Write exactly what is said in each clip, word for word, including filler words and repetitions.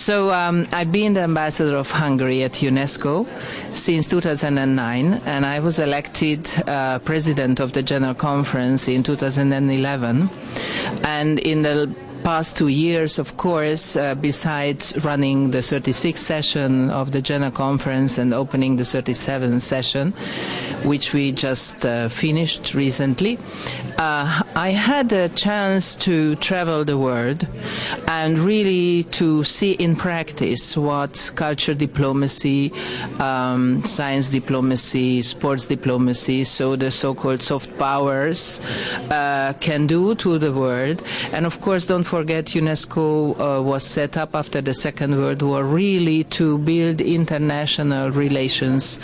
So um, I've been the ambassador of Hungary at UNESCO since two thousand nine, and I was elected uh, president of the General Conference in two thousand eleven. And in the past two years, of course, uh, besides running the thirty-sixth session of the General Conference and opening the thirty-seventh session, which we just uh, finished recently, uh, I had a chance to travel the world and really to see in practice what culture diplomacy, um, science diplomacy, sports diplomacy, so the so-called soft powers, uh, can do to the world. And of course, don't forget, UNESCO uh, was set up after the Second World War really to build international relations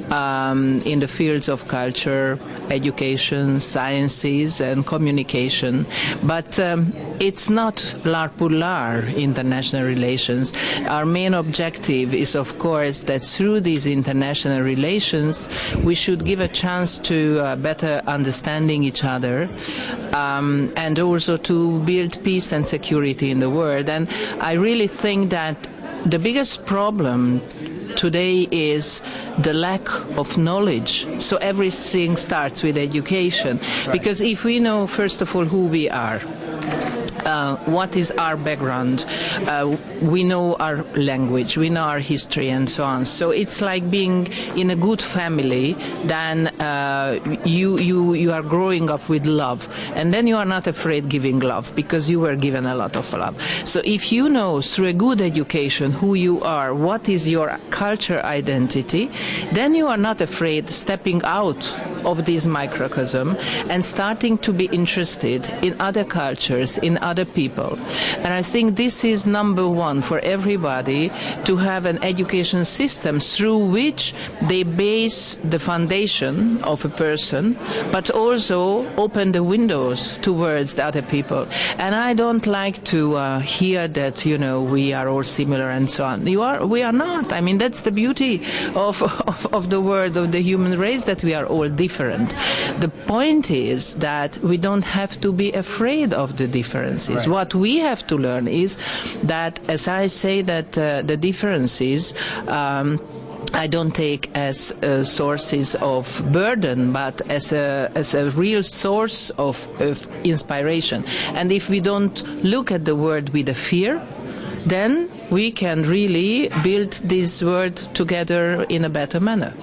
um, in the fields of culture, education, sciences, and communication. But um, it's not l'art pour l'art international relations. Our main objective is, of course, that through these international relations, we should give a chance to uh, better understanding each other, um, and also to build peace and security in the world. And I really think that the biggest problem today is the lack of knowledge. So everything starts with education. Right. Because if we know, first of all, who we are, Uh, what is our background, uh, we know our language, we know our history, and so on. So it's like being in a good family. Then uh, you you you are growing up with love, and then you are not afraid giving love because you were given a lot of love. So if you know through a good education who you are, what is your culture identity, then you are not afraid stepping out of this microcosm and starting to be interested in other cultures, in other people. And I think this is number one for everybody, to have an education system through which they base the foundation of a person, but also open the windows towards the other people. And I don't like to uh, hear that, you know, we are all similar and so on. You are, we are not. I mean, that's the beauty of, of, of the world, of the human race, that we are all different. The point is that we don't have to be afraid of the differences. Right. What we have to learn is that, as I say, that uh, the differences um, I don't take as uh, sources of burden, but as a, as a real source of, of inspiration. And if we don't look at the world with a fear, then we can really build this world together in a better manner.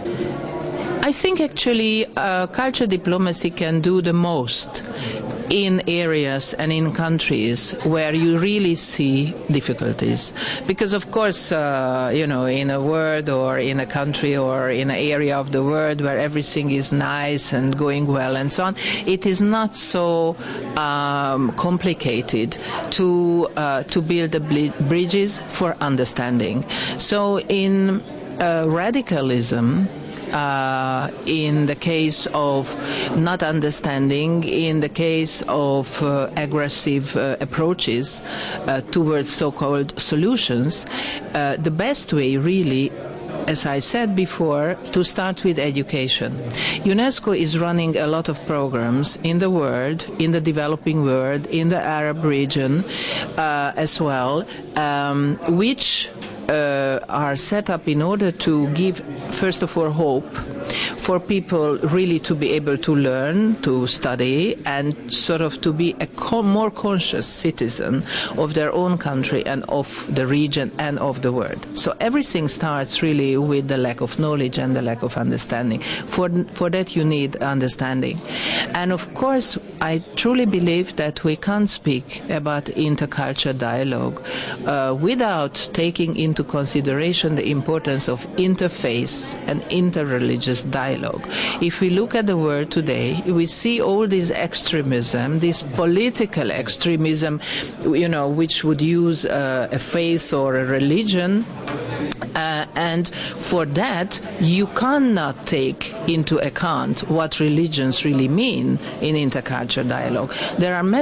I think actually uh, culture diplomacy can do the most in areas and in countries where you really see difficulties. Because of course, uh, you know, in a world or in a country or in an area of the world where everything is nice and going well and so on, it is not so um, complicated to uh, to build the bridges for understanding. So in uh, radicalism, Uh, in the case of not understanding, in the case of uh, aggressive uh, approaches uh, towards so-called solutions, uh, the best way really, as I said before, to start with education. UNESCO is running a lot of programs in the world, in the developing world, in the Arab region uh, as well, um, which Uh, are set up in order to give, first of all, hope for people really to be able to learn, to study, and sort of to be a co- more conscious citizen of their own country and of the region and of the world. So everything starts really with the lack of knowledge and the lack of understanding. For, for that you need understanding. And of course, I truly believe that we can't speak about intercultural dialogue uh, without taking into consideration the importance of interfaith and interreligious dialogue. If we look at the world today, we see all this extremism, this political extremism, you know, which would use uh, a faith or a religion. Uh, and for that, you cannot take into account what religions really mean in intercultural dialogue. There are many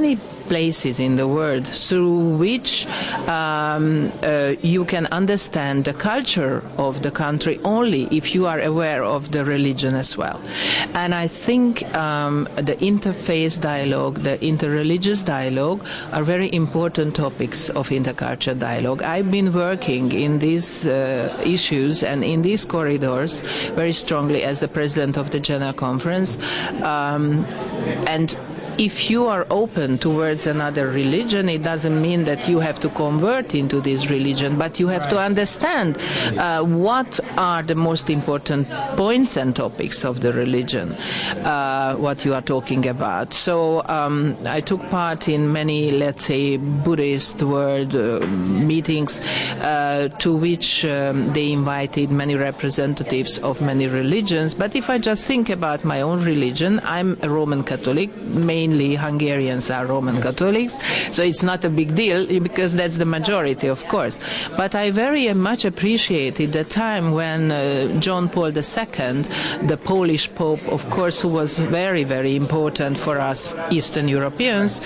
places in the world through which um, uh, you can understand the culture of the country only if you are aware of the religion as well. And I think um, the interfaith dialogue, the interreligious dialogue are very important topics of intercultural dialogue. I've been working in these uh, issues and in these corridors very strongly as the president of the General Conference. Um, and if you are open towards another religion, it doesn't mean that you have to convert into this religion, but you have right. to understand uh, what are the most important points and topics of the religion, uh, what you are talking about. So um, I took part in many, let's say, Buddhist world uh, meetings uh, to which um, they invited many representatives of many religions. But if I just think about my own religion, I'm a Roman Catholic, mainly Hungarians are Roman Catholics, so it's not a big deal because that's the majority, of course. But I very much appreciated the time when uh, John Paul the Second, the Polish Pope, of course, who was very, very important for us Eastern Europeans,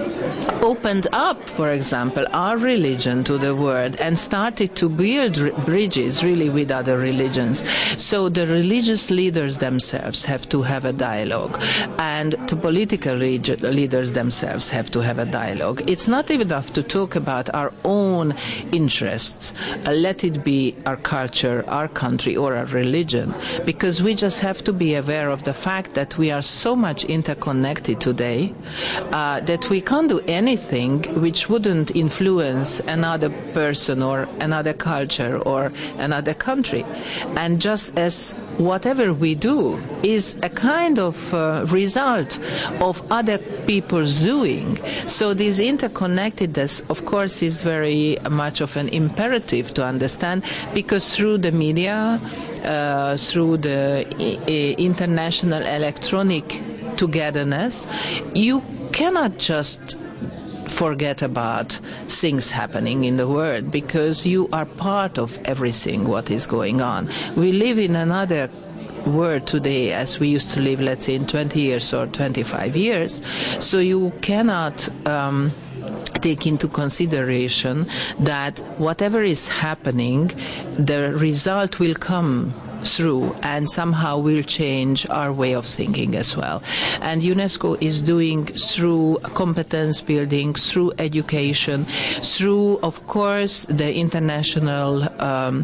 opened up, for example, our religion to the world and started to build r- bridges really with other religions. So the religious leaders themselves have to have a dialogue, and the political re- leaders themselves have to have a dialogue. It's not enough to talk about our own interests, uh, let it be our culture, our country, or our religion, because we just have to be aware of the fact that we are so much interconnected today uh, that we can't do anything which wouldn't influence another person or another culture or another country. And just as whatever we do is a kind of uh, result of other people's doing. So this interconnectedness, of course, is very much of an imperative to understand, because through the media, uh, through the I- international electronic togetherness, you cannot just forget about things happening in the world, because you are part of everything what is going on. We live in another world today as we used to live, let's say, in twenty years or twenty-five years, so you cannot um, take into consideration that whatever is happening, the result will come through and somehow will change our way of thinking as well. And UNESCO is doing through competence building, through education, through, of course, the international um,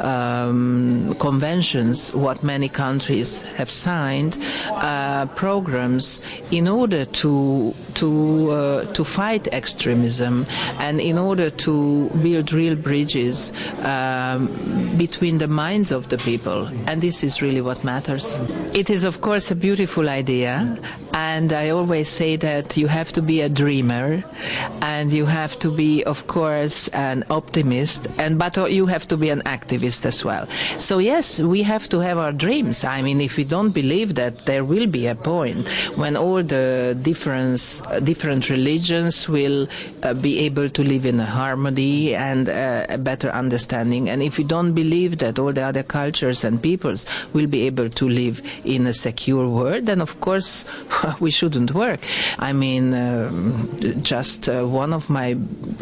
um, conventions, what many countries have signed, uh, programs in order to to uh, to fight extremism and in order to build real bridges um, between the minds of the people. And this is really what matters. It is, of course, a beautiful idea, and I always say that you have to be a dreamer, and you have to be, of course, an optimist, and but you have to be an activist as well. So yes, we have to have our dreams. I mean, if we don't believe that, there will be a point when all the different different religions will uh, be able to live in a harmony and uh, a better understanding. And if we don't believe that all the other cultures and peoples will be able to live in a secure world, then of course we shouldn't work. I mean, um, just uh, one of my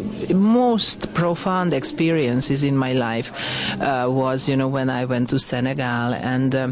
most profound experiences in my life uh, was, you know, when I went to Senegal, and um,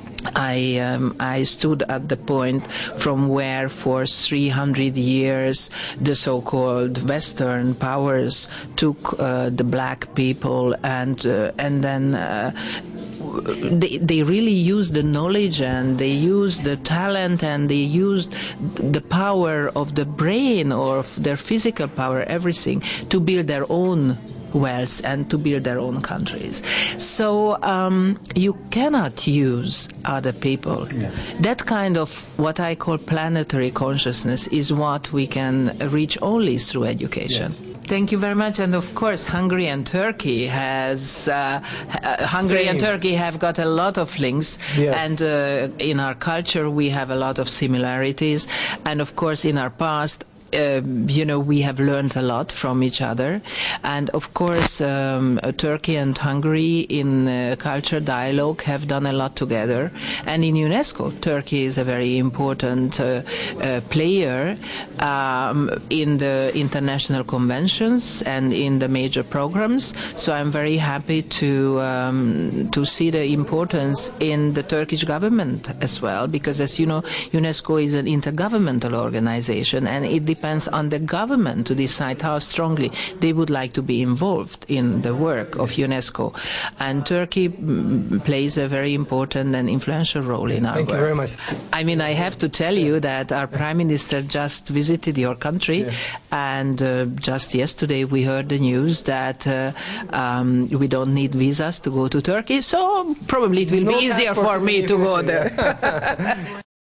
I um, I stood at the point from where for three hundred years the so-called Western powers took uh, the black people and uh, and then uh, They, they really used the knowledge and they used the talent and they used the power of the brain or of their physical power, everything, to build their own wealth and to build their own countries. So um, you cannot use other people. Yeah. That kind of what I call planetary consciousness is what we can reach only through education. Yes. Thank you very much. And of course, Hungary and Turkey has uh, uh, Hungary Same. and Turkey have got a lot of links. Yes. And uh, in our culture, we have a lot of similarities. And of course, in our past, Uh, you know, we have learned a lot from each other. And of course, um, uh, Turkey and Hungary in uh, culture dialogue have done a lot together. And in UNESCO, Turkey is a very important uh, uh, player. um, in the international conventions and in the major programs. So I'm very happy to um, to see the importance in the Turkish government as well, because as you know, UNESCO is an intergovernmental organization, and it depends on the government to decide how strongly they would like to be involved in the work of UNESCO. And Turkey mm, plays a very important and influential role in our Thank work. you very much. I mean, I have to tell you that our Prime Minister just visited your country, yeah. and uh, just yesterday we heard the news that uh, um, we don't need visas to go to Turkey, so probably it will No be easier passport for me to go there.